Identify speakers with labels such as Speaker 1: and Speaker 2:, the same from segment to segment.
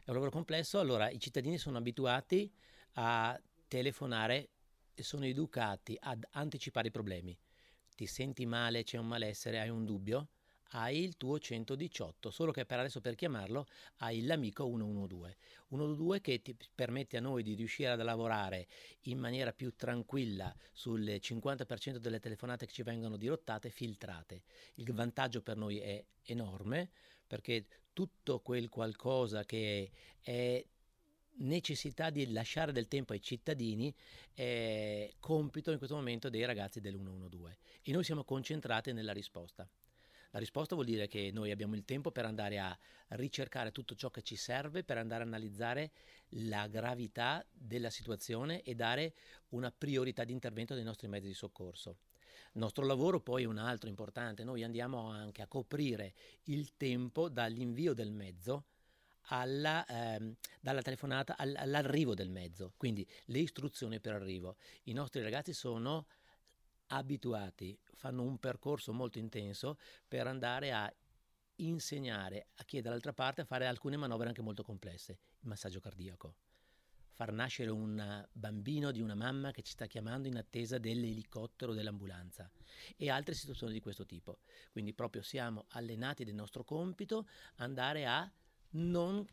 Speaker 1: È un lavoro complesso, allora i cittadini sono abituati a telefonare e sono educati ad anticipare i problemi. Ti senti male, c'è un malessere, hai un dubbio? Hai il tuo 118, solo che per adesso per chiamarlo hai l'amico 112. 112 che ti permette a noi di riuscire a lavorare in maniera più tranquilla sul 50% delle telefonate che ci vengono dirottate, filtrate. Il vantaggio per noi è enorme perché tutto quel qualcosa che è necessità di lasciare del tempo ai cittadini è compito in questo momento dei ragazzi del 112 e noi siamo concentrati nella risposta. La risposta vuol dire che noi abbiamo il tempo per andare a ricercare tutto ciò che ci serve per andare a analizzare la gravità della situazione e dare una priorità di intervento dei nostri mezzi di soccorso. Il nostro lavoro poi è un altro importante, noi andiamo anche a coprire il tempo dall'invio del mezzo dalla telefonata all'arrivo del mezzo, quindi le istruzioni per arrivo. I nostri ragazzi sono abituati, fanno un percorso molto intenso per andare a insegnare a chi è dall'altra parte a fare alcune manovre anche molto complesse. Il massaggio cardiaco, far nascere un bambino di una mamma che ci sta chiamando in attesa dell'elicottero o dell'ambulanza e altre situazioni di questo tipo. Quindi proprio siamo allenati del nostro compito andare a non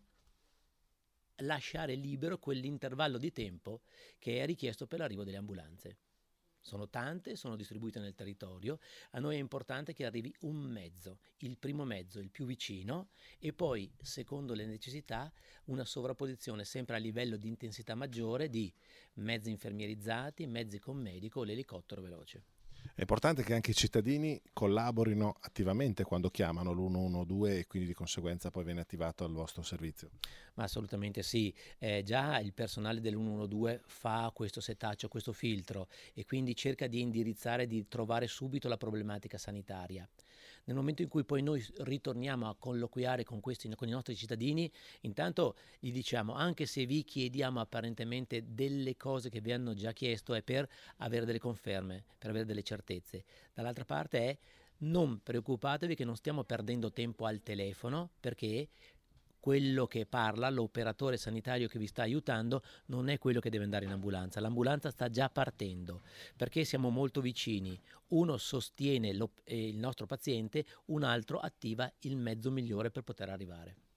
Speaker 1: lasciare libero quell'intervallo di tempo che è richiesto per l'arrivo delle ambulanze. Sono tante, sono distribuite nel territorio, a noi è importante che arrivi un mezzo, il primo mezzo, il più vicino, e poi, secondo le necessità, una sovrapposizione sempre a livello di intensità maggiore di mezzi infermierizzati, mezzi con medico o l'elicottero veloce.
Speaker 2: È importante che anche i cittadini collaborino attivamente quando chiamano l'112 e quindi di conseguenza poi viene attivato il vostro servizio.
Speaker 1: Ma assolutamente sì, già il personale del 112 fa questo setaccio, questo filtro e quindi cerca di indirizzare, di trovare subito la problematica sanitaria. Nel momento in cui poi noi ritorniamo a colloquiare con i nostri cittadini, intanto gli diciamo, anche se vi chiediamo apparentemente delle cose che vi hanno già chiesto, è per avere delle conferme, per avere delle certezze. Dall'altra parte è non preoccupatevi che non stiamo perdendo tempo al telefono perché quello che parla, l'operatore sanitario che vi sta aiutando, non è quello che deve andare in ambulanza. L'ambulanza sta già partendo perché siamo molto vicini. Uno sostiene il nostro paziente, un altro attiva il mezzo migliore per poter arrivare.